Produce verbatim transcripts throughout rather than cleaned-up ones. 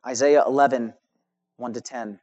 Isaiah eleven, one to ten.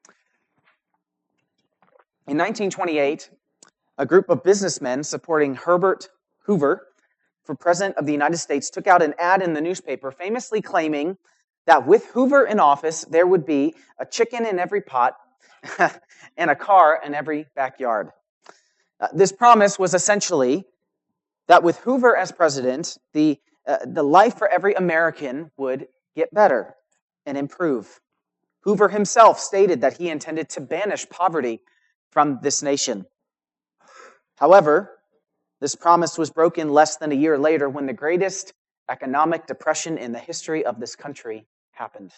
In nineteen twenty-eight, a group of businessmen supporting Herbert Hoover for President of the United States took out an ad in the newspaper famously claiming that with Hoover in office, there would be a chicken in every pot and a car in every backyard. Uh, this promise was essentially that with Hoover as president, the, uh, the life for every American would get better and improve. Hoover himself stated that he intended to banish poverty from this nation. However, this promise was broken less than a year later when the greatest economic depression in the history of this country happened.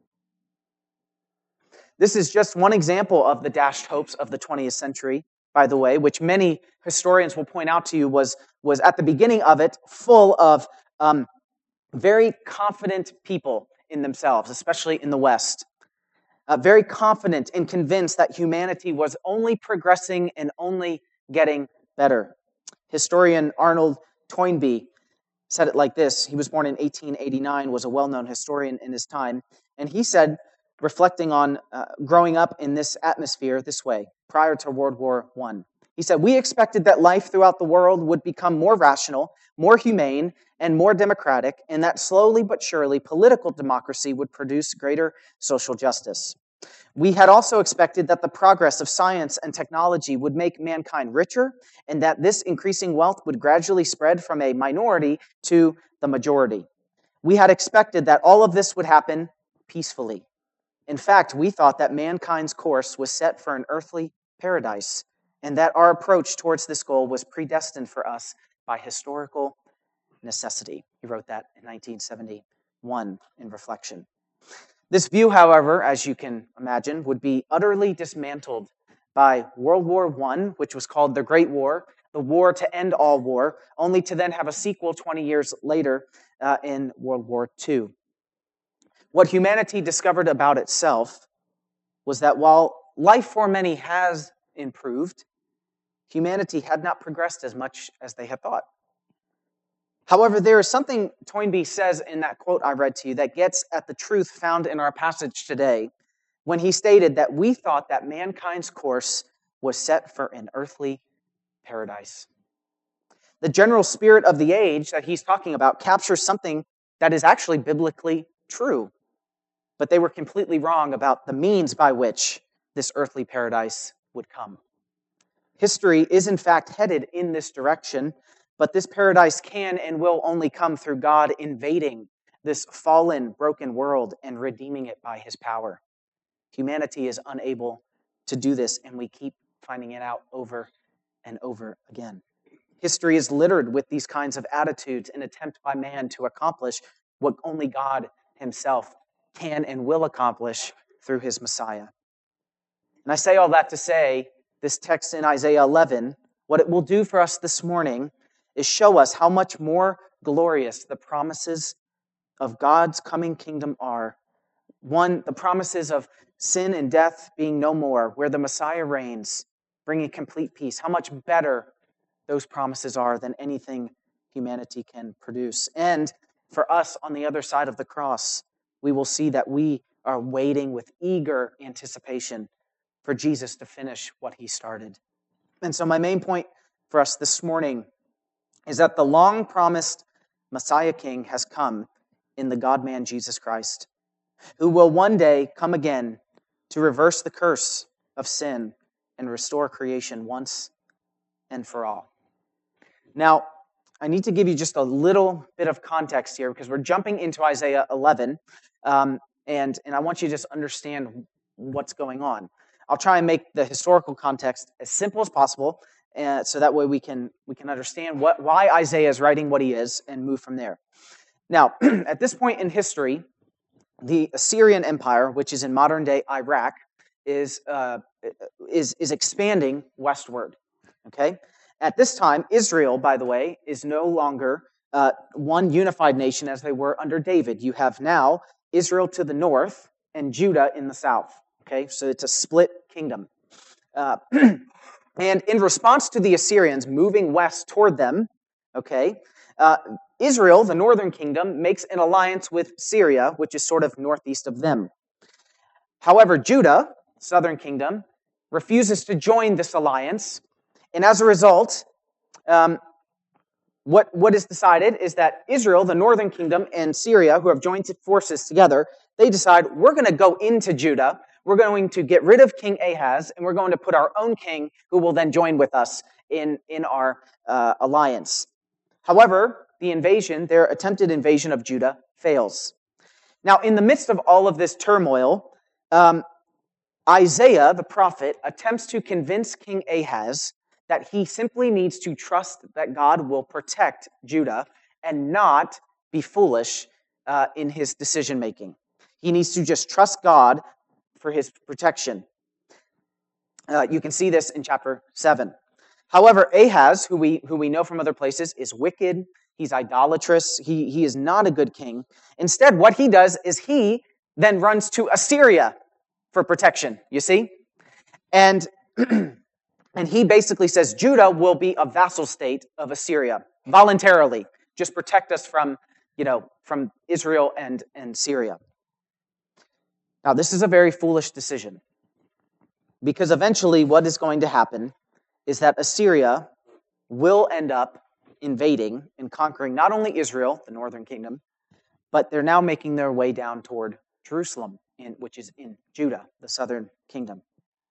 This is just one example of the dashed hopes of the twentieth century, by the way, which many historians will point out to you was, was at the beginning of it full of um, very confident people in themselves, especially in the West. Uh, very confident and convinced that humanity was only progressing and only getting better. Historian Arnold Toynbee said it like this. He was born in eighteen eighty-nine, was a well-known historian in his time, and he said, reflecting on uh, growing up in this atmosphere this way, prior to World War One. He said, "We expected that life throughout the world would become more rational, more humane, and more democratic, and that slowly but surely political democracy would produce greater social justice. We had also expected that the progress of science and technology would make mankind richer, and that this increasing wealth would gradually spread from a minority to the majority. We had expected that all of this would happen peacefully. In fact, we thought that mankind's course was set for an earthly paradise, and that our approach towards this goal was predestined for us by historical necessity." He wrote that in nineteen seventy-one in Reflection. This view, however, as you can imagine, would be utterly dismantled by World War One, which was called the Great War, the war to end all war, only to then have a sequel twenty years later uh, in World War Two. What humanity discovered about itself was that while life for many has improved, humanity had not progressed as much as they had thought. However, there is something Toynbee says in that quote I read to you that gets at the truth found in our passage today when he stated that we thought that mankind's course was set for an earthly paradise. The general spirit of the age that he's talking about captures something that is actually biblically true, but they were completely wrong about the means by which this earthly paradise would come. History is in fact headed in this direction, but this paradise can and will only come through God invading this fallen, broken world and redeeming it by his power. Humanity is unable to do this, and we keep finding it out over and over again. History is littered with these kinds of attitudes, an attempt by man to accomplish what only God himself can and will accomplish through his Messiah. And I say all that to say, this text in Isaiah eleven, what it will do for us this morning is show us how much more glorious the promises of God's coming kingdom are. One, the promises of sin and death being no more, where the Messiah reigns, bringing complete peace. How much better those promises are than anything humanity can produce. And for us on the other side of the cross, we will see that we are waiting with eager anticipation for Jesus to finish what he started. And so my main point for us this morning is that the long-promised Messiah King has come in the God-man Jesus Christ, who will one day come again to reverse the curse of sin and restore creation once and for all. Now, I need to give you just a little bit of context here because we're jumping into Isaiah eleven, um, and, and I want you to just understand what's going on. I'll try and make the historical context as simple as possible, uh, so that way we can we can understand what why Isaiah is writing what he is and move from there. Now, at this point in history, the Assyrian Empire, which is in modern-day Iraq, is uh, is is expanding westward. Okay, at this time, Israel, by the way, is no longer uh, one unified nation as they were under David. You have now Israel to the north and Judah in the south. Okay, so it's a split kingdom. Uh, and in response to the Assyrians moving west toward them, okay, uh, Israel, the northern kingdom, makes an alliance with Syria, which is sort of northeast of them. However, Judah, southern kingdom, refuses to join this alliance, and as a result, um, what, what is decided is that Israel, the northern kingdom, and Syria, who have joined forces together, they decide, we're going to go into Judah, we're going to get rid of King Ahaz, and we're going to put our own king, who will then join with us in, in our uh, alliance. However, the invasion, their attempted invasion of Judah, fails. Now, in the midst of all of this turmoil, um, Isaiah, the prophet, attempts to convince King Ahaz that he simply needs to trust that God will protect Judah and not be foolish uh, in his decision-making. He needs to just trust God for his protection. Uh, you can see this in chapter seven. However, Ahaz, who we, who we know from other places, is wicked. He's idolatrous. He, he is not a good king. Instead, what he does is he then runs to Assyria for protection, you see? And, and he basically says, Judah will be a vassal state of Assyria, voluntarily. Just protect us from, you know, from Israel and, and Syria. Now, this is a very foolish decision, because eventually what is going to happen is that Assyria will end up invading and conquering not only Israel, the northern kingdom, but they're now making their way down toward Jerusalem, in, which is in Judah, the southern kingdom.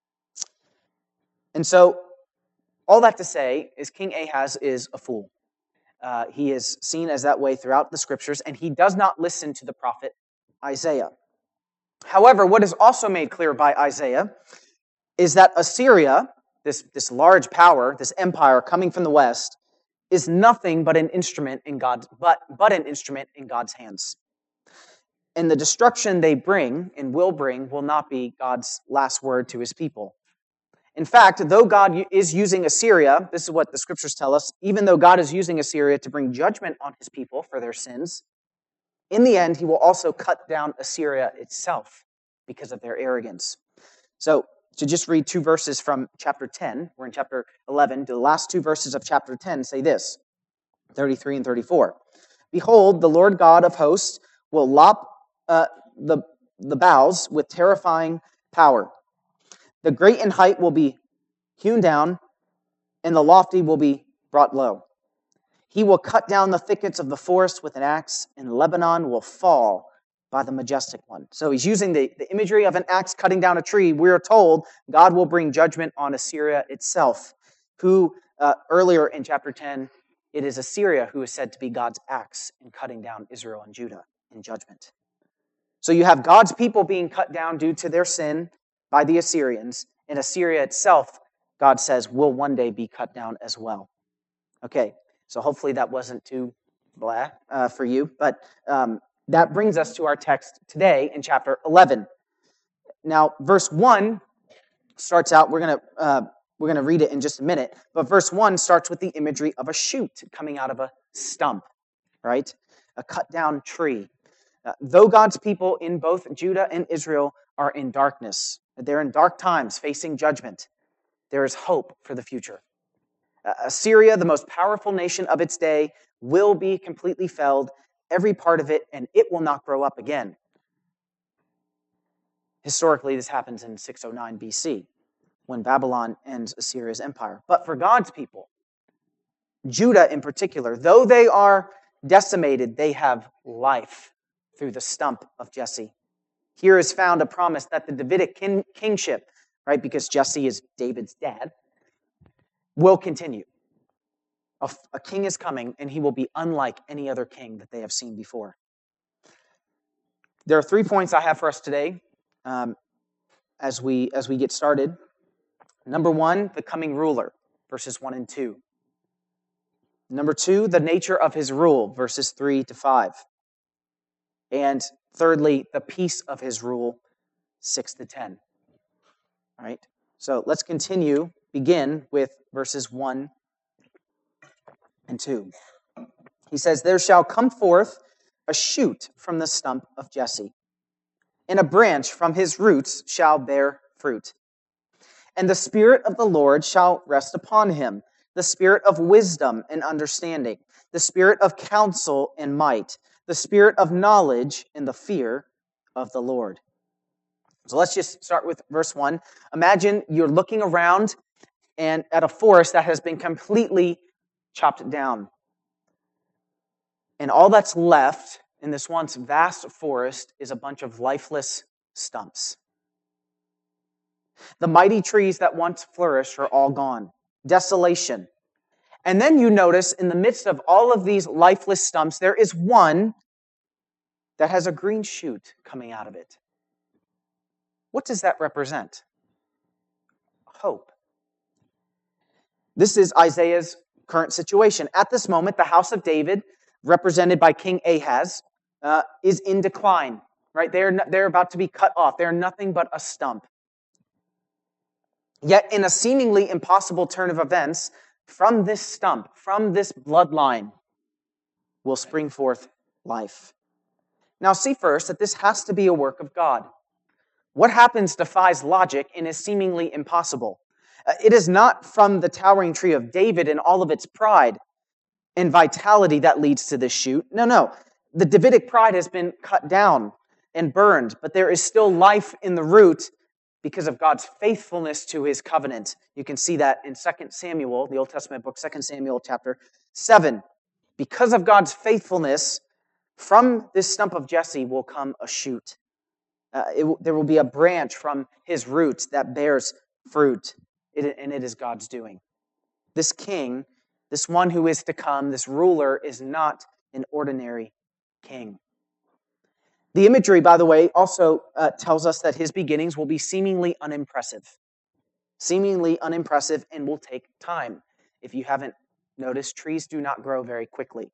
And so, all that to say is King Ahaz is a fool. Uh, he is seen as that way throughout the scriptures, and he does not listen to the prophet Isaiah. However, what is also made clear by Isaiah is that Assyria, this, this large power, this empire coming from the west, is nothing but an instrument in God's but, but an instrument in God's hands. And the destruction they bring and will bring will not be God's last word to his people. In fact, though God is using Assyria, this is what the scriptures tell us, even though God is using Assyria to bring judgment on his people for their sins, in the end, he will also cut down Assyria itself because of their arrogance. So, to just read two verses from chapter ten, we're in chapter eleven, the last two verses of chapter ten say this, thirty-three and thirty-four. Behold, the Lord God of hosts will lop uh, the, the boughs with terrifying power. The great in height will be hewn down, and the lofty will be brought low. He will cut down the thickets of the forest with an axe, and Lebanon will fall by the majestic one. So he's using the, the imagery of an axe cutting down a tree. We are told God will bring judgment on Assyria itself, who uh, earlier in chapter ten, it is Assyria who is said to be God's axe in cutting down Israel and Judah in judgment. So you have God's people being cut down due to their sin by the Assyrians, and Assyria itself, God says, will one day be cut down as well. Okay, so hopefully that wasn't too blah uh, for you, but um, that brings us to our text today in chapter eleven. Now, verse one starts out, we're going to uh, we're going to read it in just a minute, but verse one starts with the imagery of a shoot coming out of a stump, right? A cut down tree. Uh, though God's people in both Judah and Israel are in darkness, they're in dark times facing judgment, there is hope for the future. Uh, Assyria, the most powerful nation of its day, will be completely felled, every part of it, and it will not grow up again. Historically, this happens in six oh nine B C, when Babylon ends Assyria's empire. But for God's people, Judah in particular, though they are decimated, they have life through the stump of Jesse. Here is found a promise that the Davidic kin- kingship, right, because Jesse is David's dad, will continue. A, a king is coming, and he will be unlike any other king that they have seen before. There are three points I have for us today um, as we as we get started. Number one, the coming ruler, verses one and two. Number two, the nature of his rule, verses three to five. And thirdly, the peace of his rule, six to ten. All right, so let's continue, begin with verses one and two. He says, there shall come forth a shoot from the stump of Jesse, and a branch from his roots shall bear fruit. And the Spirit of the Lord shall rest upon him, the spirit of wisdom and understanding, the spirit of counsel and might, the spirit of knowledge and the fear of the Lord. So let's just start with verse one. Imagine you're looking around and at a forest that has been completely chopped down. And all that's left in this once vast forest is a bunch of lifeless stumps. The mighty trees that once flourished are all gone. Desolation. And then you notice in the midst of all of these lifeless stumps, there is one that has a green shoot coming out of it. What does that represent? Hope. This is Isaiah's current situation. At this moment, the house of David, represented by King Ahaz, uh, is in decline. Right? They're, they're about to be cut off. They're nothing but a stump. Yet, in a seemingly impossible turn of events, from this stump, from this bloodline, will spring forth life. Now, see first that this has to be a work of God. What happens defies logic and is seemingly impossible. Uh, It is not from the towering tree of David and all of its pride and vitality that leads to this shoot. No, no. The Davidic pride has been cut down and burned, but there is still life in the root because of God's faithfulness to his covenant. You can see that in Second Samuel, the Old Testament book, Second Samuel chapter seven. Because of God's faithfulness, from this stump of Jesse will come a shoot. Uh, it, there will be a branch from his roots that bears fruit, it, and it is God's doing. This king, this one who is to come, this ruler, is not an ordinary king. The imagery, by the way, also uh, tells us that his beginnings will be seemingly unimpressive. Seemingly unimpressive and will take time. If you haven't noticed, trees do not grow very quickly.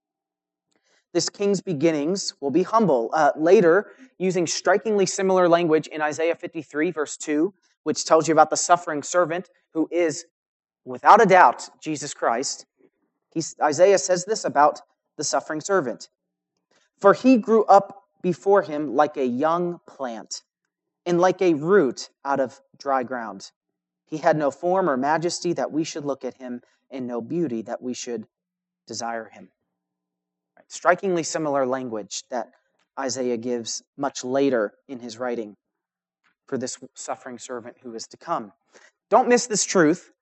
This king's beginnings will be humble. Uh, later, using strikingly similar language in Isaiah fifty-three, verse two, which tells you about the suffering servant who is, without a doubt, Jesus Christ, he's, Isaiah says this about the suffering servant. For he grew up before him like a young plant, and like a root out of dry ground. He had no form or majesty that we should look at him, and no beauty that we should desire him. Right. Strikingly similar language that Isaiah gives much later in his writing for this suffering servant who is to come. Don't miss this truth.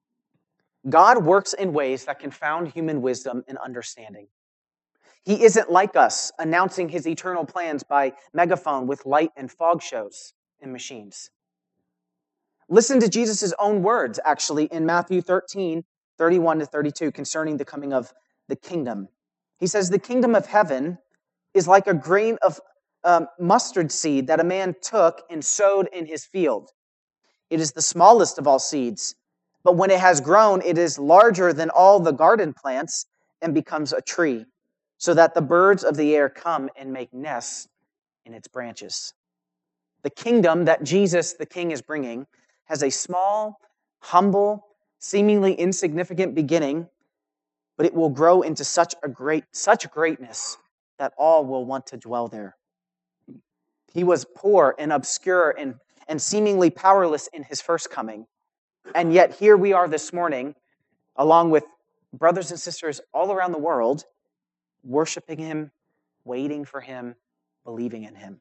God works in ways that confound human wisdom and understanding. He isn't like us, announcing his eternal plans by megaphone with light and fog shows and machines. Listen to Jesus' own words, actually, in Matthew thirteen, thirty-one to thirty-two, concerning the coming of the kingdom. He says, the kingdom of heaven is like a grain of um, mustard seed that a man took and sowed in his field. It is the smallest of all seeds, but when it has grown, it is larger than all the garden plants and becomes a tree, so that the birds of the air come and make nests in its branches. The kingdom that Jesus, the King, is bringing has a small, humble, seemingly insignificant beginning, but it will grow into such a great, such greatness that all will want to dwell there. He was poor and obscure and, and seemingly powerless in his first coming, and yet here we are this morning, along with brothers and sisters all around the world, worshiping him, waiting for him, believing in him.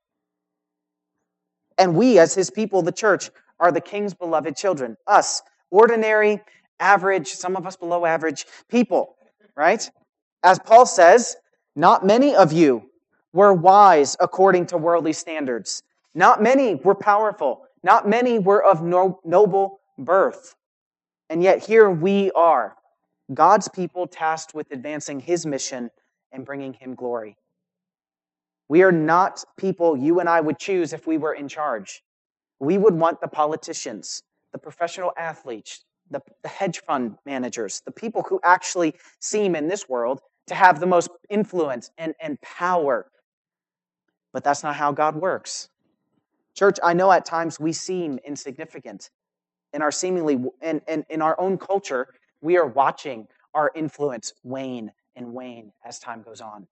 And we, as his people, the church, are the King's beloved children. Us, ordinary, average, some of us below average people, right? As Paul says, not many of you were wise according to worldly standards. Not many were powerful. Not many were of no, noble birth. And yet here we are, God's people tasked with advancing his mission and bringing him glory. We are not people you and I would choose if we were in charge. We would want the politicians, the professional athletes, the, the hedge fund managers, the people who actually seem in this world to have the most influence and, and power. But that's not how God works. Church, I know at times we seem insignificant in our seemingly, and in, in, in our own culture, we are watching our influence wane and wane as time goes on.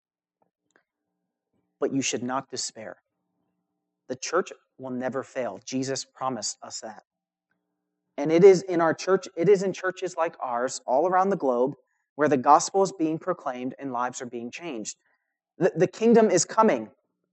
But you should not despair. The church will never fail. Jesus promised us that. And it is in our church, it is in churches like ours all around the globe where the gospel is being proclaimed and lives are being changed. The, the kingdom is coming.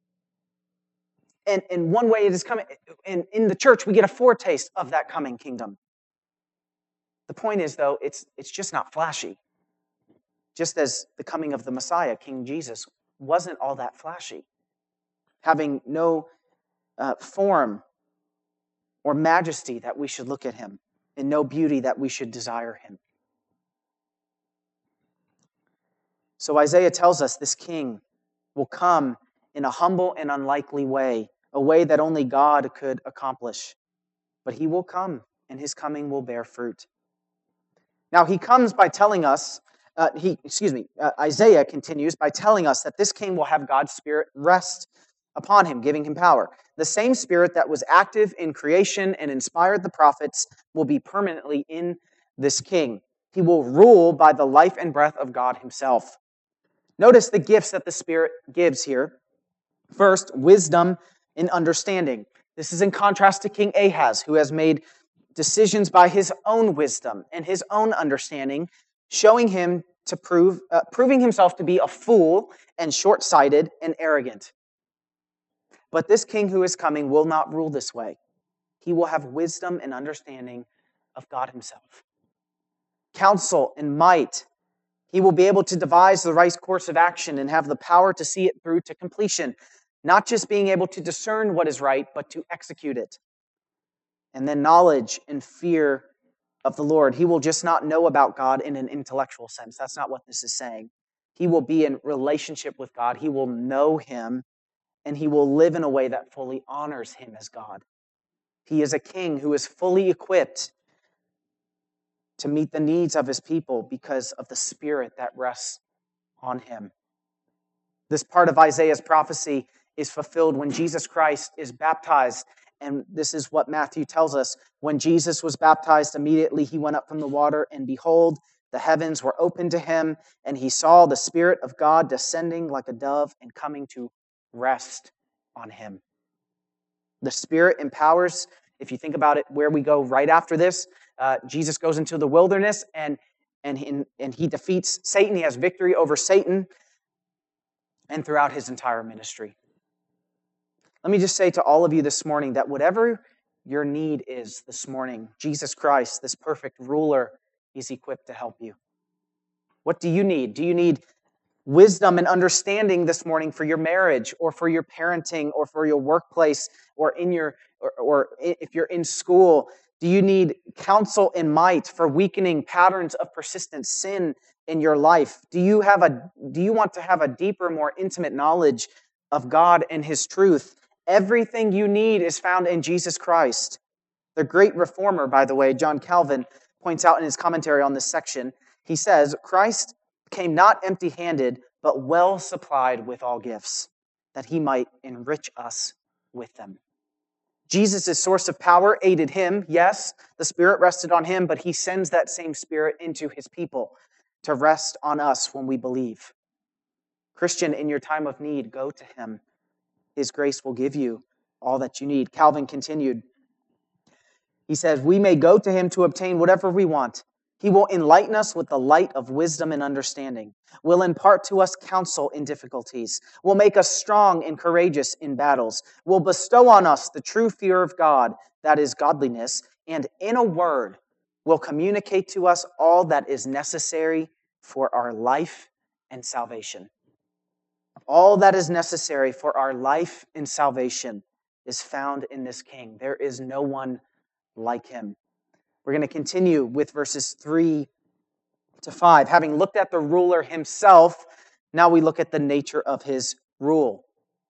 And in one way it is coming. And in the church, we get a foretaste of that coming kingdom. The point is, though, it's, it's just not flashy. Just as the coming of the Messiah, King Jesus, wasn't all that flashy. Having no uh, form or majesty that we should look at him, and no beauty that we should desire him. So Isaiah tells us this king will come in a humble and unlikely way, a way that only God could accomplish. But he will come, and his coming will bear fruit. Now he comes by telling us, uh, he, excuse me, uh, Isaiah continues by telling us that this king will have God's Spirit rest upon him, giving him power. The same Spirit that was active in creation and inspired the prophets will be permanently in this king. He will rule by the life and breath of God himself. Notice the gifts that the Spirit gives here. First, wisdom and understanding. This is in contrast to King Ahaz, who has made decisions by his own wisdom and his own understanding, showing him to prove, uh, proving himself to be a fool and short-sighted and arrogant. But this king who is coming will not rule this way. He will have wisdom and understanding of God himself. Counsel and might. He will be able to devise the right course of action and have the power to see it through to completion. Not just being able to discern what is right, but to execute it. And then knowledge and fear of the Lord. He will just not know about God in an intellectual sense. That's not what this is saying. He will be in relationship with God. He will know him, and he will live in a way that fully honors him as God. He is a king who is fully equipped to meet the needs of his people because of the Spirit that rests on him. This part of Isaiah's prophecy is fulfilled when Jesus Christ is baptized. And this is what Matthew tells us. When Jesus was baptized, immediately he went up from the water, and behold, the heavens were opened to him, and he saw the Spirit of God descending like a dove and coming to rest on him. The Spirit empowers. If you think about it, where we go right after this, uh, Jesus goes into the wilderness, and, and, he, and he defeats Satan. He has victory over Satan, and throughout his entire ministry. Let me just say to all of you this morning that whatever your need is this morning, Jesus Christ, this perfect ruler, is equipped to help you. What do you need? Do you need wisdom and understanding this morning for your marriage, or for your parenting, or for your workplace, or in your or, or if you're in school? Do you need counsel and might for weakening patterns of persistent sin in your life? Do you have a do you want to have a deeper, more intimate knowledge of God and his truth? Everything you need is found in Jesus Christ. The great reformer, by the way, John Calvin, points out in his commentary on this section, he says, Christ came not empty-handed, but well supplied with all gifts, that he might enrich us with them. Jesus' source of power aided him. Yes, the Spirit rested on him, but he sends that same Spirit into his people to rest on us when we believe. Christian, in your time of need, go to him. His grace will give you all that you need. Calvin continued. He says, we may go to him to obtain whatever we want. He will enlighten us with the light of wisdom and understanding, will impart to us counsel in difficulties, will make us strong and courageous in battles, will bestow on us the true fear of God, that is godliness, and in a word, will communicate to us all that is necessary for our life and salvation. All that is necessary for our life and salvation is found in this King. There is no one like him. We're going to continue with verses three to five. Having looked at the ruler himself, now we look at the nature of his rule.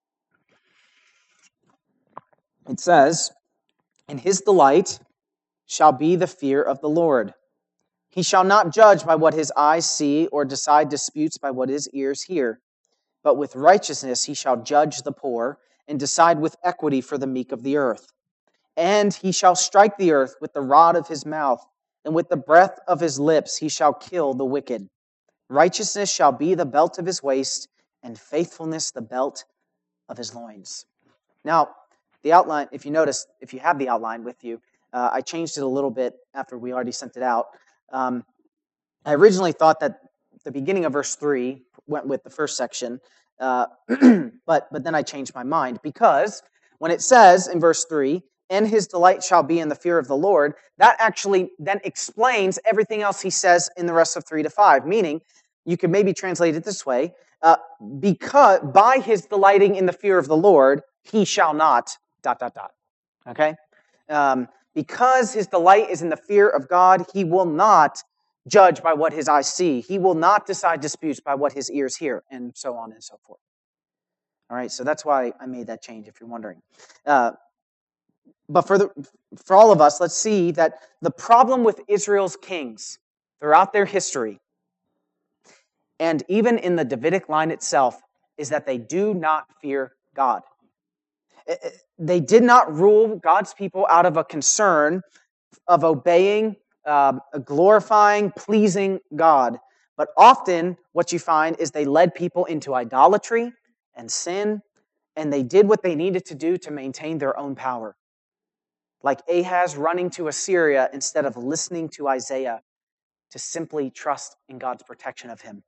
It says, "In his delight shall be the fear of the Lord. He shall not judge by what his eyes see, or decide disputes by what his ears hear. But with righteousness he shall judge the poor, and decide with equity for the meek of the earth. And he shall strike the earth with the rod of his mouth, and with the breath of his lips he shall kill the wicked. Righteousness shall be the belt of his waist, and faithfulness the belt of his loins." Now, the outline, if you notice, if you have the outline with you, Uh, I changed it a little bit after we already sent it out. Um, I originally thought that the beginning of verse three went with the first section, uh, but but then I changed my mind, because when it says in verse three, "And his delight shall be in the fear of the Lord," that actually then explains everything else he says in the rest of three to five. Meaning, you could maybe translate it this way: uh, because by his delighting in the fear of the Lord, he shall not dot dot dot. Okay, um, because his delight is in the fear of God, he will not judge by what his eyes see. He will not decide disputes by what his ears hear, and so on and so forth. All right, so that's why I made that change, if you're wondering. Uh, but for the for all of us, let's see that the problem with Israel's kings throughout their history, and even in the Davidic line itself, is that they do not fear God. They did not rule God's people out of a concern of obeying, uh, glorifying, pleasing God. But often what you find is they led people into idolatry and sin, and they did what they needed to do to maintain their own power. Like Ahaz running to Assyria instead of listening to Isaiah to simply trust in God's protection of him.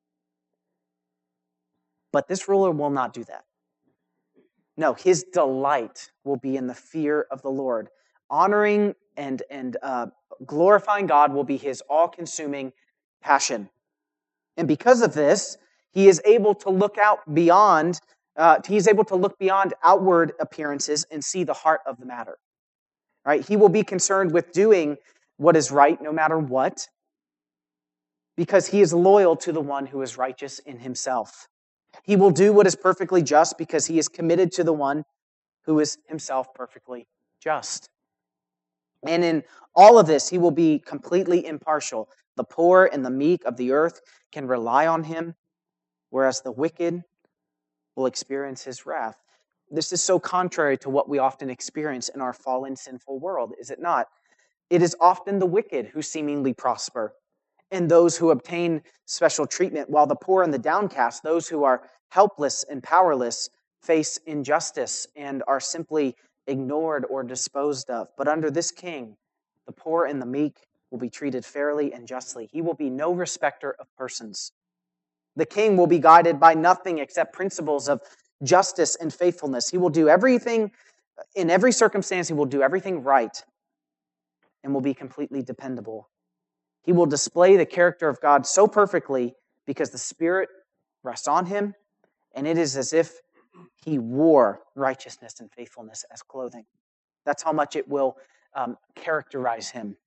But this ruler will not do that. No, his delight will be in the fear of the Lord. Honoring and, and uh, glorifying God will be his all-consuming passion. And because of this, he is able to look out beyond, uh, he is able to look beyond outward appearances and see the heart of the matter. Right? He will be concerned with doing what is right no matter what, because he is loyal to the one who is righteous in himself. He will do what is perfectly just because he is committed to the one who is himself perfectly just. And in all of this, he will be completely impartial. The poor and the meek of the earth can rely on him, whereas the wicked will experience his wrath. This is so contrary to what we often experience in our fallen, sinful world, is it not? It is often the wicked who seemingly prosper, and those who obtain special treatment, while the poor and the downcast, those who are helpless and powerless, face injustice and are simply ignored or disposed of. But under this king, the poor and the meek will be treated fairly and justly. He will be no respecter of persons. The king will be guided by nothing except principles of justice and faithfulness. He will do everything, in every circumstance, he will do everything right and will be completely dependable. He will display the character of God so perfectly because the Spirit rests on him, and it is as if he wore righteousness and faithfulness as clothing. That's how much it will um, characterize him.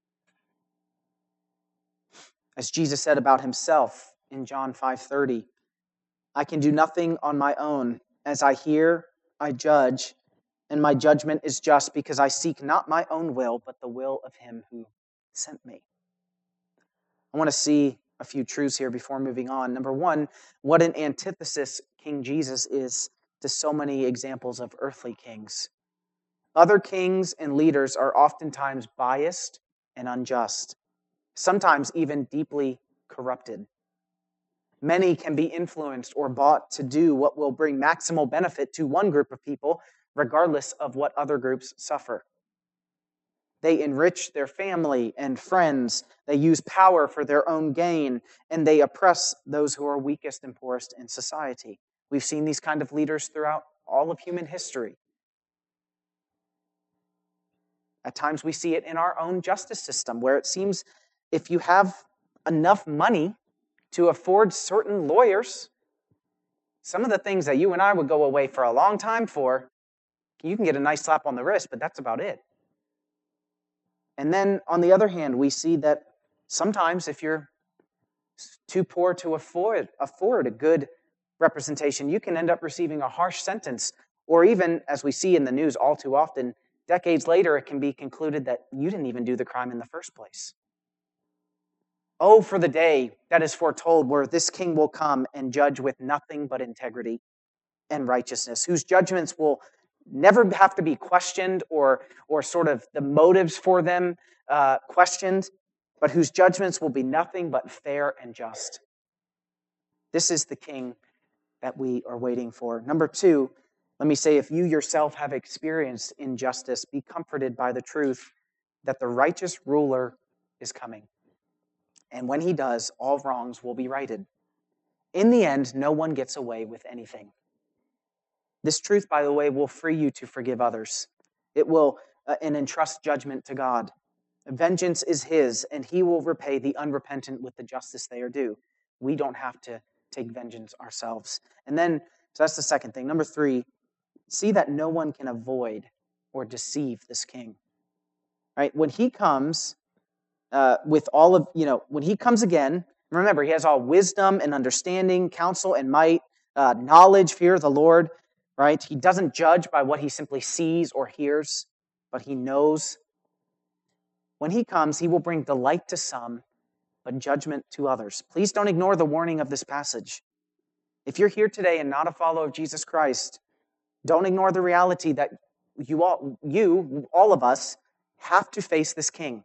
As Jesus said about himself in John five thirty, "I can do nothing on my own. As I hear, I judge, and my judgment is just because I seek not my own will, but the will of him who sent me." I want to see a few truths here before moving on. Number one, what an antithesis King Jesus is to so many examples of earthly kings. Other kings and leaders are oftentimes biased and unjust, sometimes even deeply corrupted. Many can be influenced or bought to do what will bring maximal benefit to one group of people, regardless of what other groups suffer. They enrich their family and friends. They use power for their own gain, and they oppress those who are weakest and poorest in society. We've seen these kind of leaders throughout all of human history. At times we see it in our own justice system, where it seems if you have enough money to afford certain lawyers, some of the things that you and I would go away for a long time for, you can get a nice slap on the wrist, but that's about it. And then, on the other hand, we see that sometimes if you're too poor to afford, afford a good representation, you can end up receiving a harsh sentence. Or even, as we see in the news all too often, decades later, it can be concluded that you didn't even do the crime in the first place. Oh, for the day that is foretold where this king will come and judge with nothing but integrity and righteousness, whose judgments will never have to be questioned or, or sort of the motives for them uh, questioned, but whose judgments will be nothing but fair and just. This is the king that we are waiting for. Number two, Let me say, if you yourself have experienced injustice, be comforted by the truth that the righteous ruler is coming. And when he does, all wrongs will be righted. In the end, no one gets away with anything. This truth, by the way, will free you to forgive others. It will uh, and entrust judgment to God. Vengeance is his, and he will repay the unrepentant with the justice they are due. We don't have to take vengeance ourselves. And then, so that's the second thing. Number three, see that no one can avoid or deceive this king. Right? When he comes uh, with all of, you know, when he comes again, remember, he has all wisdom and understanding, counsel and might, uh, knowledge, fear of the Lord, right? He doesn't judge by what he simply sees or hears, but he knows. When he comes, he will bring delight to some, but judgment to others. Please don't ignore the warning of this passage. If you're here today and not a follower of Jesus Christ, don't ignore the reality that you all, you, all of us, have to face this king.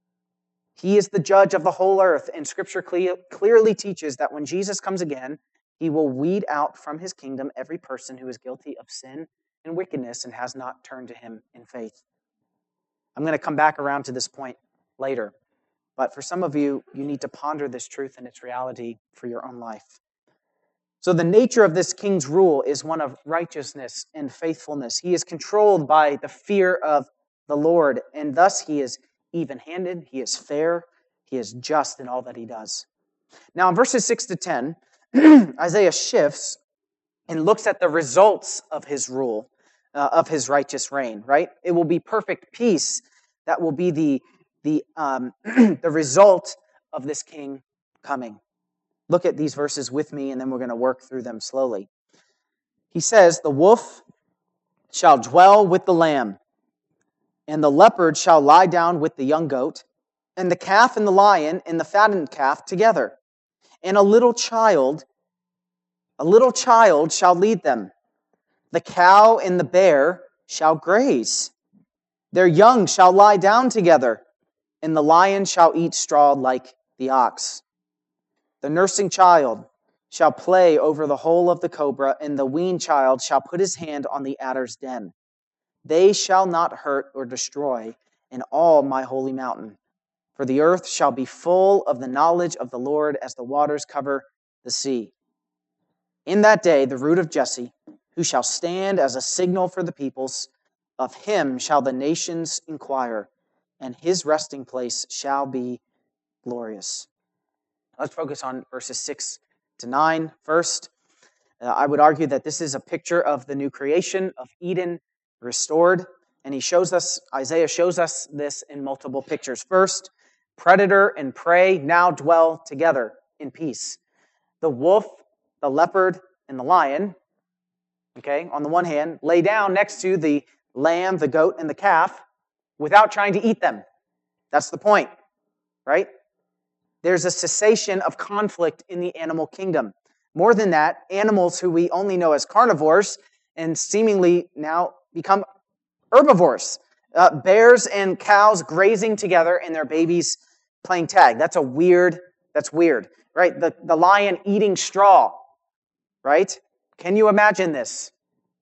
He is the judge of the whole earth, and Scripture cle- clearly teaches that when Jesus comes again, he will weed out from his kingdom every person who is guilty of sin and wickedness and has not turned to him in faith. I'm going to come back around to this point later, but for some of you, you need to ponder this truth and its reality for your own life. So the nature of this king's rule is one of righteousness and faithfulness. He is controlled by the fear of the Lord, and thus he is even-handed, he is fair, he is just in all that he does. Now in verses six to ten, Isaiah shifts and looks at the results of his rule, uh, of his righteous reign, right? It will be perfect peace that will be the, the, um, the result of this king coming. Look at these verses with me, and then we're going to work through them slowly. He says, the wolf shall dwell with the lamb, and the leopard shall lie down with the young goat, and the calf and the lion and the fattened calf together. And a little child, a little child shall lead them. The cow and the bear shall graze. Their young shall lie down together, and the lion shall eat straw like the ox. The nursing child shall play over the hole of the cobra, and the weaned child shall put his hand on the adder's den. They shall not hurt or destroy in all my holy mountain. For the earth shall be full of the knowledge of the Lord as the waters cover the sea. In that day, the root of Jesse, who shall stand as a signal for the peoples, of him shall the nations inquire, and his resting place shall be glorious. Let's focus on verses six to nine first. Uh, I would argue that this is a picture of the new creation of Eden restored, and he shows us, Isaiah shows us this in multiple pictures. First, predator and prey now dwell together in peace. The wolf, the leopard, and the lion, okay, on the one hand, lay down next to the lamb, the goat, and the calf without trying to eat them. That's the point, right? There's a cessation of conflict in the animal kingdom. More than that, animals who we only know as carnivores and seemingly now become herbivores. Uh, bears and cows grazing together and their babies playing tag. That's a weird, that's weird, right? The, the lion eating straw, right? Can you imagine this?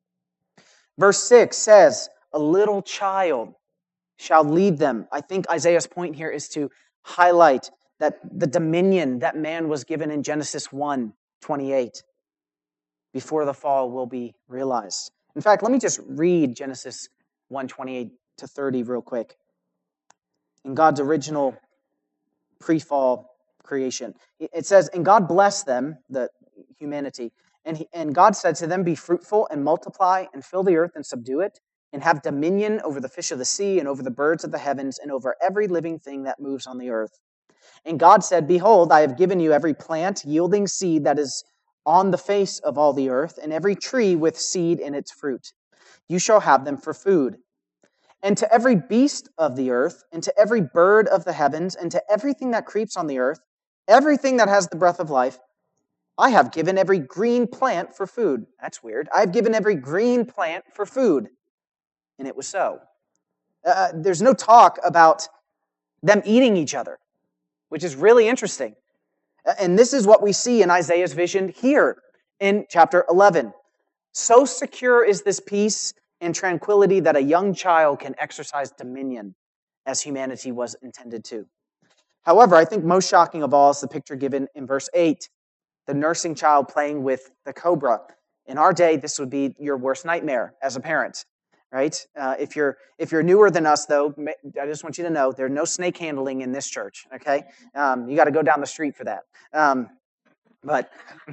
Verse six says, a little child shall lead them. I think Isaiah's point here is to highlight that the dominion that man was given in Genesis one twenty-eight before the fall will be realized. In fact, let me just read Genesis one twenty-eight to thirty real quick. In God's original pre-fall creation, it says, and God blessed them, the humanity, and, he, and God said to them, be fruitful and multiply and fill the earth and subdue it, and have dominion over the fish of the sea and over the birds of the heavens and over every living thing that moves on the earth. And God said, behold, I have given you every plant yielding seed that is on the face of all the earth, and every tree with seed in its fruit. You shall have them for food. And to every beast of the earth, and to every bird of the heavens, and to everything that creeps on the earth, everything that has the breath of life, I have given every green plant for food. That's weird. I have given every green plant for food. And it was so. Uh, there's no talk about them eating each other, which is really interesting. And this is what we see in Isaiah's vision here in chapter eleven. So secure is this peace and tranquility that a young child can exercise dominion as humanity was intended to. However, I think most shocking of all is the picture given in verse eight, the nursing child playing with the cobra. In our day, this would be your worst nightmare as a parent, right? Uh, if you're if you're newer than us, though, I just want you to know there's no snake handling in this church, okay? Um, you got to go down the street for that. Um, but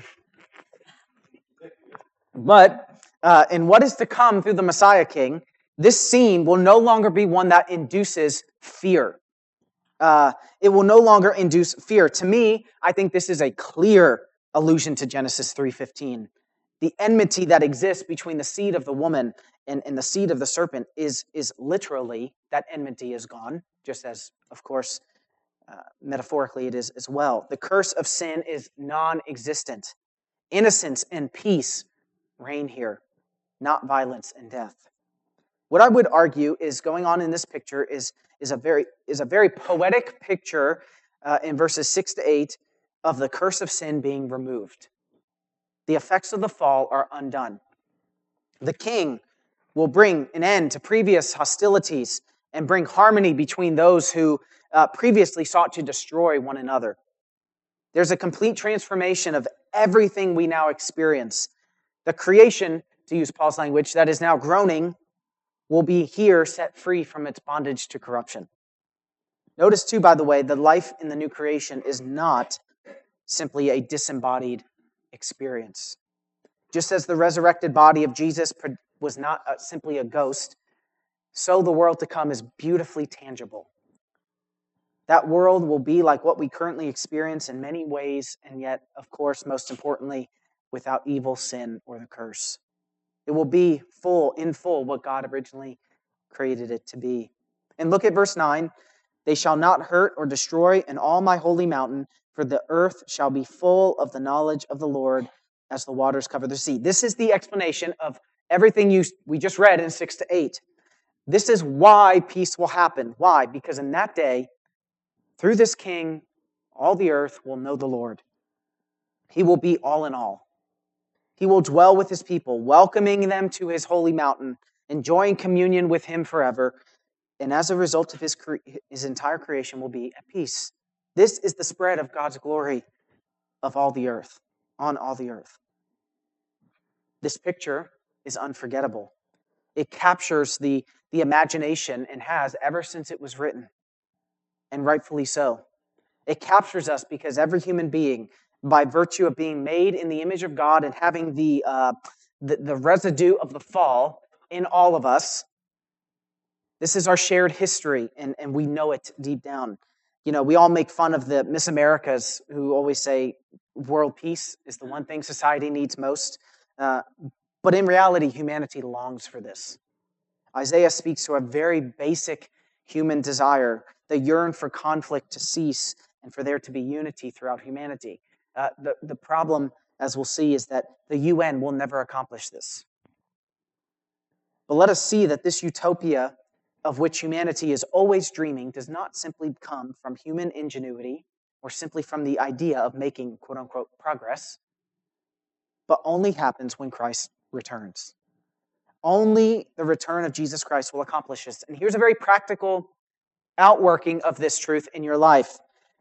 but uh, in what is to come through the Messiah King, this scene will no longer be one that induces fear. Uh, it will no longer induce fear. To me, I think this is a clear allusion to Genesis three fifteen. The enmity that exists between the seed of the woman and, and the seed of the serpent is, is literally, that enmity is gone, just as, of course, uh, metaphorically it is as well. The curse of sin is non-existent. Innocence and peace reign here, not violence and death. What I would argue is going on in this picture is, is, a, very, is a very poetic picture uh, in verses six to eight of the curse of sin being removed. The effects of the fall are undone. The king will bring an end to previous hostilities and bring harmony between those who uh, previously sought to destroy one another. There's a complete transformation of everything we now experience. The creation, to use Paul's language, that is now groaning, will be here set free from its bondage to corruption. Notice too, by the way, the life in the new creation is not simply a disembodied experience. Just as the resurrected body of Jesus was not simply a ghost, so the world to come is beautifully tangible. That world will be like what we currently experience in many ways, and yet, of course, most importantly, without evil, sin, or the curse. It will be full, in full, what God originally created it to be. And look at verse nine. They shall not hurt or destroy in all my holy mountain, for the earth shall be full of the knowledge of the Lord as the waters cover the sea. This is the explanation of everything you, we just read in six to eight. This is why peace will happen. Why? Because in that day, through this king, all the earth will know the Lord. He will be all in all. He will dwell with his people, welcoming them to his holy mountain, enjoying communion with him forever. And as a result of his, cre- his entire creation will be at peace. This is the spread of God's glory of all the earth, on all the earth. This picture is unforgettable. It captures the, the imagination and has ever since it was written, and rightfully so. It captures us because every human being, by virtue of being made in the image of God and having the, uh, the, the residue of the fall in all of us, this is our shared history, and, and we know it deep down. You know, we all make fun of the Miss Americas who always say world peace is the one thing society needs most. Uh, but in reality, humanity longs for this. Isaiah speaks to a very basic human desire, the yearn for conflict to cease and for there to be unity throughout humanity. Uh, the, the problem, as we'll see, is that the U N will never accomplish this. But let us see that this utopia of which humanity is always dreaming does not simply come from human ingenuity or simply from the idea of making quote-unquote progress, but only happens when Christ returns. Only the return of Jesus Christ will accomplish this. And here's a very practical outworking of this truth in your life.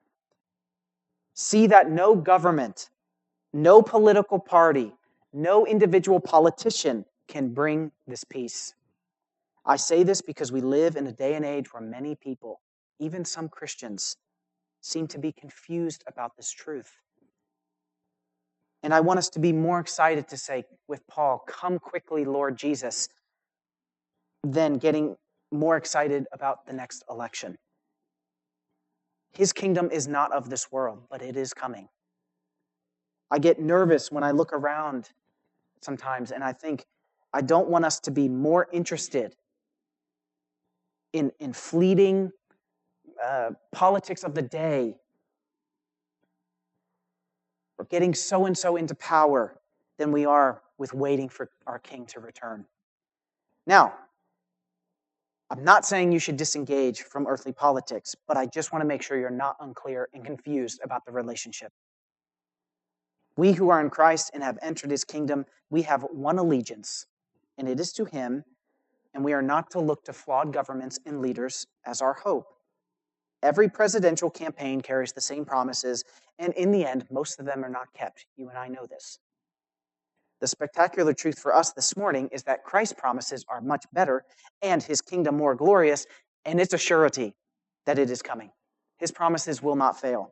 See that no government, no political party, no individual politician can bring this peace. I say this because we live in a day and age where many people, even some Christians, seem to be confused about this truth. And I want us to be more excited to say with Paul, "Come quickly, Lord Jesus," than getting more excited about the next election. His kingdom is not of this world, but it is coming. I get nervous when I look around sometimes, and I think, I don't want us to be more interested in, in fleeting uh, politics of the day, or getting so-and-so into power than we are with waiting for our king to return. Now, I'm not saying you should disengage from earthly politics, but I just want to make sure you're not unclear and confused about the relationship. We who are in Christ and have entered his kingdom, we have one allegiance, and it is to him, and we are not to look to flawed governments and leaders as our hope. Every presidential campaign carries the same promises, and in the end, most of them are not kept. You and I know this. The spectacular truth for us this morning is that Christ's promises are much better and his kingdom more glorious, and it's a surety that it is coming. His promises will not fail.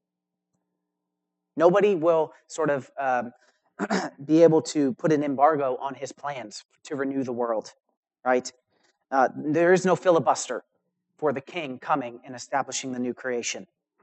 Nobody will sort of um, be able to put an embargo on his plans to renew the world, right? Uh, there is no filibuster for the king coming and establishing the new creation.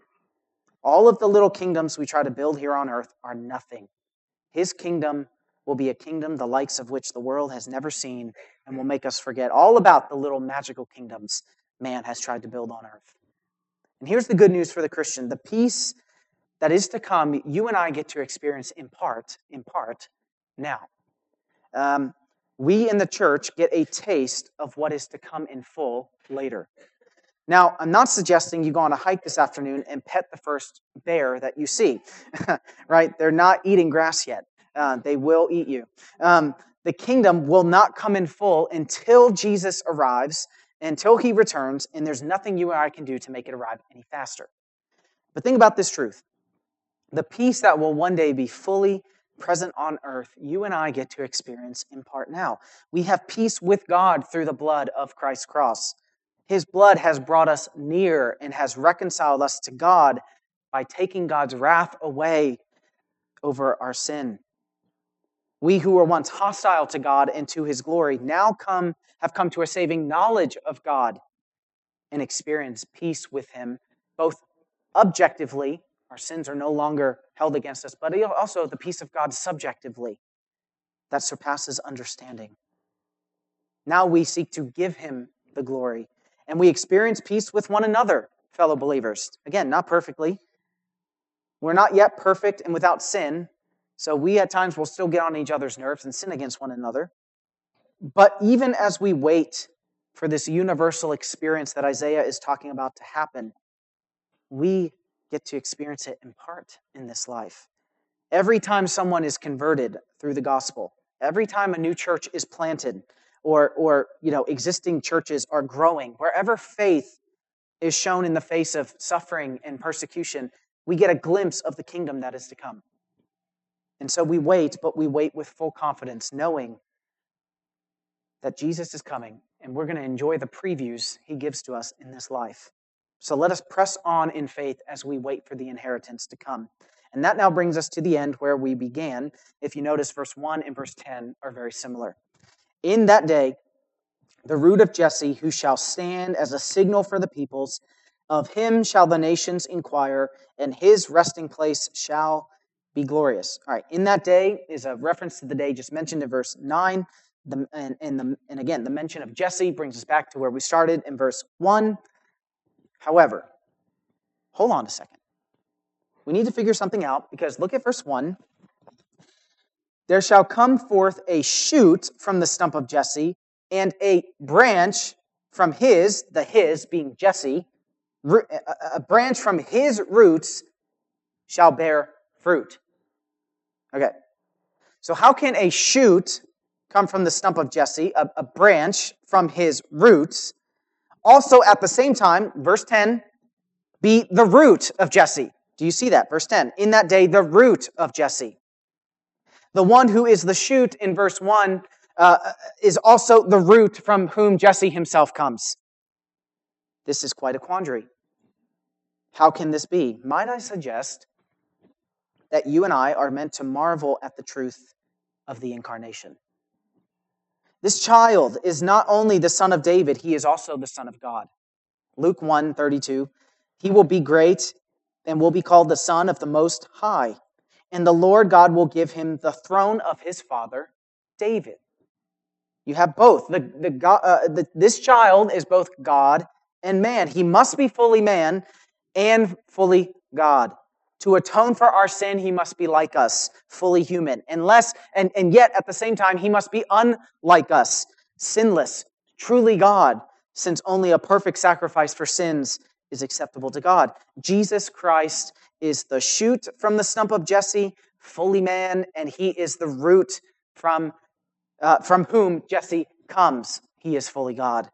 All of the little kingdoms we try to build here on earth are nothing. His kingdom will be a kingdom the likes of which the world has never seen and will make us forget all about the little magical kingdoms man has tried to build on earth. And here's the good news for the Christian. The peace that is to come, you and I get to experience in part, in part, now. Um, we in the church get a taste of what is to come in full later. Now, I'm not suggesting you go on a hike this afternoon and pet the first bear that you see, right? They're not eating grass yet. Uh, they will eat you. Um, the kingdom will not come in full until Jesus arrives, until he returns, and there's nothing you and I can do to make it arrive any faster. But think about this truth. The peace that will one day be fully present on earth, you and I get to experience in part now. We have peace with God through the blood of Christ's cross. His blood has brought us near and has reconciled us to God by taking God's wrath away over our sin. We who were once hostile to God and to his glory now come have come to a saving knowledge of God and experience peace with him, both objectively, our sins are no longer held against us, but also the peace of God subjectively that surpasses understanding. Now we seek to give him the glory, and we experience peace with one another, fellow believers. Again, not perfectly. We're not yet perfect and without sin, so we at times will still get on each other's nerves and sin against one another. But even as we wait for this universal experience that Isaiah is talking about to happen, we get to experience it in part in this life. Every time someone is converted through the gospel, every time a new church is planted, or, or you know, existing churches are growing, wherever faith is shown in the face of suffering and persecution, we get a glimpse of the kingdom that is to come. And so we wait, but we wait with full confidence, knowing that Jesus is coming, and we're going to enjoy the previews he gives to us in this life. So let us press on in faith as we wait for the inheritance to come. And that now brings us to the end where we began. If you notice, verse one and verse ten are very similar. In that day, the root of Jesse, who shall stand as a signal for the peoples, of him shall the nations inquire, and his resting place shall be glorious. All right, in that day is a reference to the day just mentioned in verse nine. The, and, and, the, and again, the mention of Jesse brings us back to where we started in verse one. However, hold on a second. We need to figure something out, because look at verse one. There shall come forth a shoot from the stump of Jesse, and a branch from his, the his being Jesse, a branch from his roots shall bear fruit. Okay. So how can a shoot come from the stump of Jesse, a, a branch from his roots, also at the same time, verse ten, be the root of Jesse? Do you see that? Verse ten, in that day, the root of Jesse. The one who is the shoot in verse one uh, is also the root from whom Jesse himself comes. This is quite a quandary. How can this be? Might I suggest that you and I are meant to marvel at the truth of the incarnation? This child is not only the son of David, he is also the son of God. Luke one thirty-two, he will be great and will be called the Son of the Most High. And the Lord God will give him the throne of his father, David. You have both. The, the, God, uh, the, this child is both God and man. He must be fully man and fully God. To atone for our sin, he must be like us, fully human. Unless, and, and yet, at the same time, he must be unlike us, sinless, truly God, since only a perfect sacrifice for sins is acceptable to God. Jesus Christ is the shoot from the stump of Jesse, fully man, and he is the root from, uh, from whom Jesse comes. He is fully God.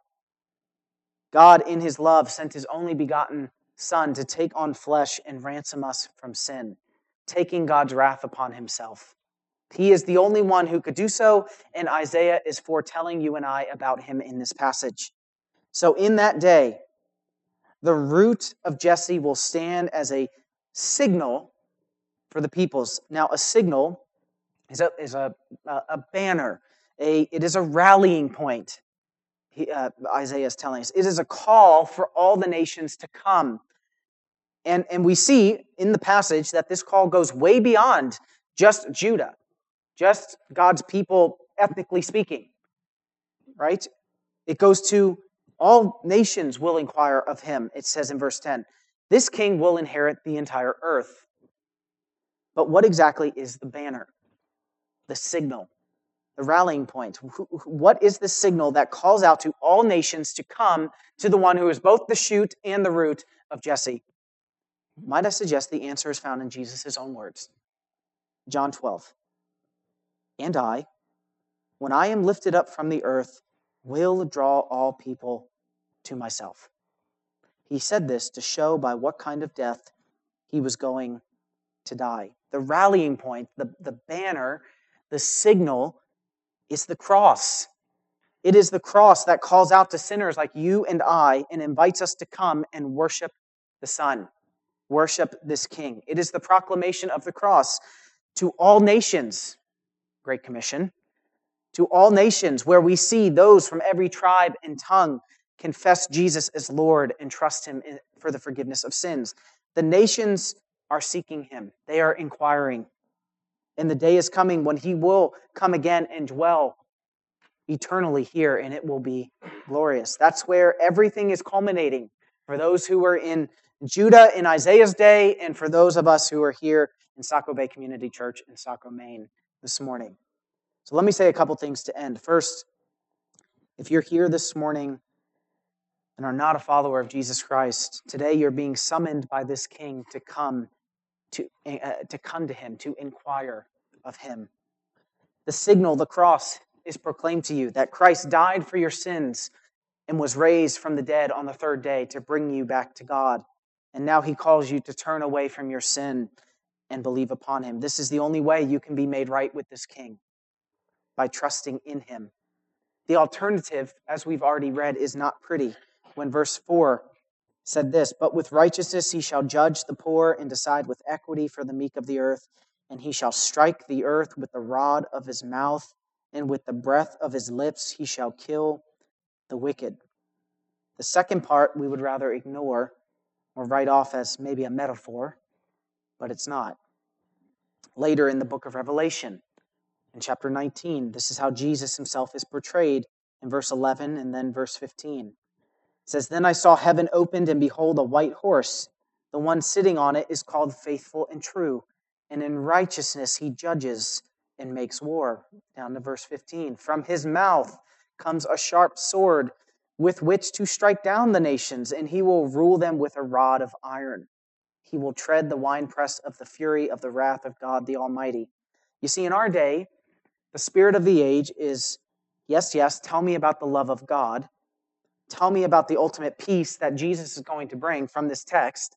God, in his love, sent his only begotten Son to take on flesh and ransom us from sin, taking God's wrath upon himself. He is the only one who could do so, and Isaiah is foretelling you and I about him in this passage. So in that day, the root of Jesse will stand as a signal for the peoples. Now, a signal is a, is a, a banner. A, it is a rallying point, he, uh, Isaiah is telling us. It is a call for all the nations to come. And, and we see in the passage that this call goes way beyond just Judah, just God's people ethnically speaking, right? It goes to all nations will inquire of him, it says in verse ten. This king will inherit the entire earth. But what exactly is the banner, the signal, the rallying point? What is the signal that calls out to all nations to come to the one who is both the shoot and the root of Jesse? Might I suggest the answer is found in Jesus' own words. John twelve. And I, when I am lifted up from the earth, will draw all people to myself. He said this to show by what kind of death he was going to die. The rallying point, the, the banner, the signal is the cross. It is the cross that calls out to sinners like you and I and invites us to come and worship the Son, worship this King. It is the proclamation of the cross to all nations, Great Commission, to all nations where we see those from every tribe and tongue confess Jesus as Lord and trust him for the forgiveness of sins. The nations are seeking him. They are inquiring. And the day is coming when he will come again and dwell eternally here, and it will be glorious. That's where everything is culminating for those who were in Judah in Isaiah's day and for those of us who are here in Saco Bay Community Church in Saco, Maine this morning. So let me say a couple things to end. First, if you're here this morning and are not a follower of Jesus Christ, today you're being summoned by this King to come to, uh, to come to him, to inquire of him. The signal, the cross, is proclaimed to you that Christ died for your sins and was raised from the dead on the third day to bring you back to God. And now he calls you to turn away from your sin and believe upon him. This is the only way you can be made right with this King, by trusting in him. The alternative, as we've already read, is not pretty. When verse four said this, but with righteousness he shall judge the poor and decide with equity for the meek of the earth, and he shall strike the earth with the rod of his mouth, and with the breath of his lips he shall kill the wicked. The second part we would rather ignore or write off as maybe a metaphor, but it's not. Later in the book of Revelation, in chapter nineteen, this is how Jesus himself is portrayed in verse eleven and then verse fifteen. It says, then I saw heaven opened, and behold, a white horse. The one sitting on it is called Faithful and True, and in righteousness he judges and makes war. Down to verse fifteen. From his mouth comes a sharp sword with which to strike down the nations, and he will rule them with a rod of iron. He will tread the winepress of the fury of the wrath of God the Almighty. You see, in our day, the spirit of the age is, yes, yes, tell me about the love of God. Tell me about the ultimate peace that Jesus is going to bring from this text.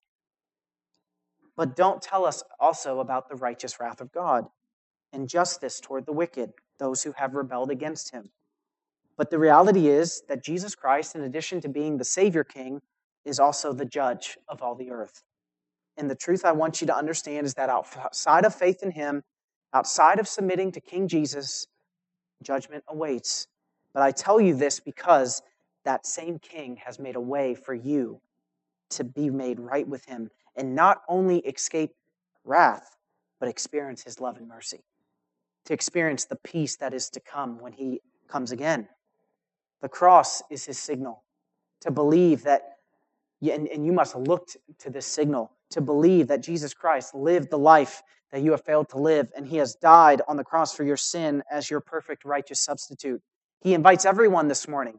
But don't tell us also about the righteous wrath of God and justice toward the wicked, those who have rebelled against him. But the reality is that Jesus Christ, in addition to being the Savior King, is also the judge of all the earth. And the truth I want you to understand is that outside of faith in him, outside of submitting to King Jesus, judgment awaits. But I tell you this because that same King has made a way for you to be made right with him and not only escape wrath, but experience his love and mercy, to experience the peace that is to come when he comes again. The cross is his signal, to believe that, and, and you must look to this signal, to believe that Jesus Christ lived the life that you have failed to live, and he has died on the cross for your sin as your perfect righteous substitute. He invites everyone this morning,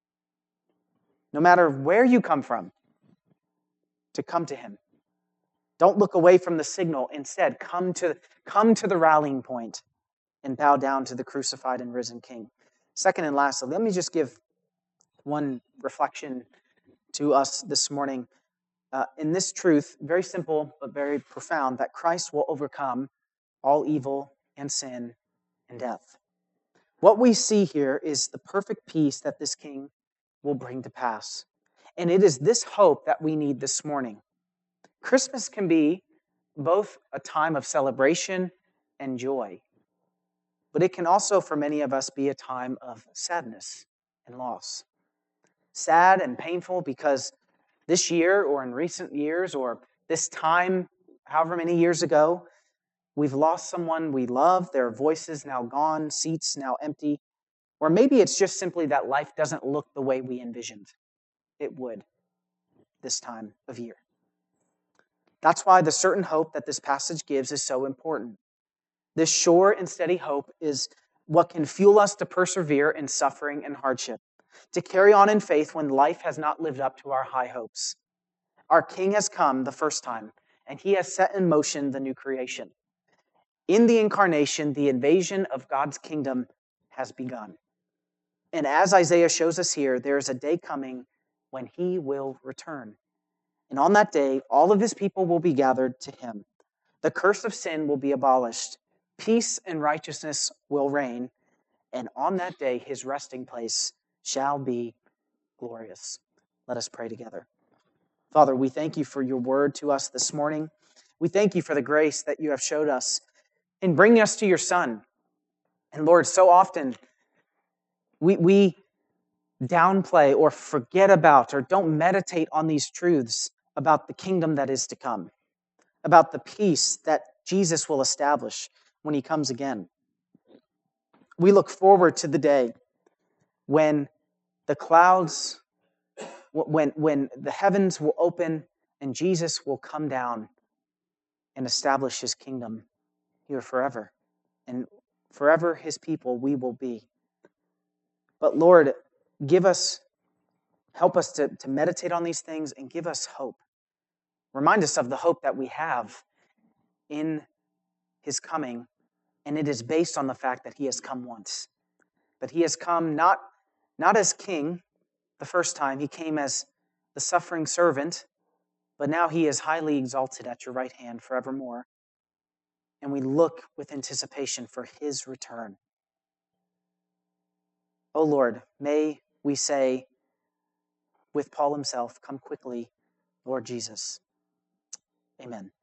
no matter where you come from, to come to him, Don't look away from the signal. Instead, come to, come to the rallying point and bow down to the crucified and risen King. Second and lastly, let me just give one reflection to us this morning. Uh, in this truth, very simple but very profound, that Christ will overcome all evil and sin and death. What we see here is the perfect peace that this King will bring to pass. And it is this hope that we need this morning. Christmas can be both a time of celebration and joy, but it can also, for many of us, be a time of sadness and loss. Sad and painful because this year or in recent years or this time, however many years ago, we've lost someone we love, their voices now gone, seats now empty. Or maybe it's just simply that life doesn't look the way we envisioned it would this time of year. That's why the certain hope that this passage gives is so important. This sure and steady hope is what can fuel us to persevere in suffering and hardship, to carry on in faith when life has not lived up to our high hopes. Our King has come the first time, and he has set in motion the new creation. In the incarnation, the invasion of God's kingdom has begun. And as Isaiah shows us here, there is a day coming when he will return. And on that day, all of his people will be gathered to him. The curse of sin will be abolished. Peace and righteousness will reign. And on that day, his resting place shall be glorious. Let us pray together. Father, we thank you for your word to us this morning. We thank you for the grace that you have showed us in bringing us to your Son. And Lord, so often we, we downplay or forget about or don't meditate on these truths about the kingdom that is to come, about the peace that Jesus will establish when he comes again. We look forward to the day when the clouds, when, when the heavens will open and Jesus will come down and establish his kingdom here forever. And forever his people we will be. But Lord, give us, help us to, to meditate on these things and give us hope. Remind us of the hope that we have in his coming, and it is based on the fact that he has come once. But he has come not, not as king the first time, he came as the suffering servant, but now he is highly exalted at your right hand forevermore. And we look with anticipation for his return. O Lord, may we say with Paul himself, come quickly, Lord Jesus. Amen.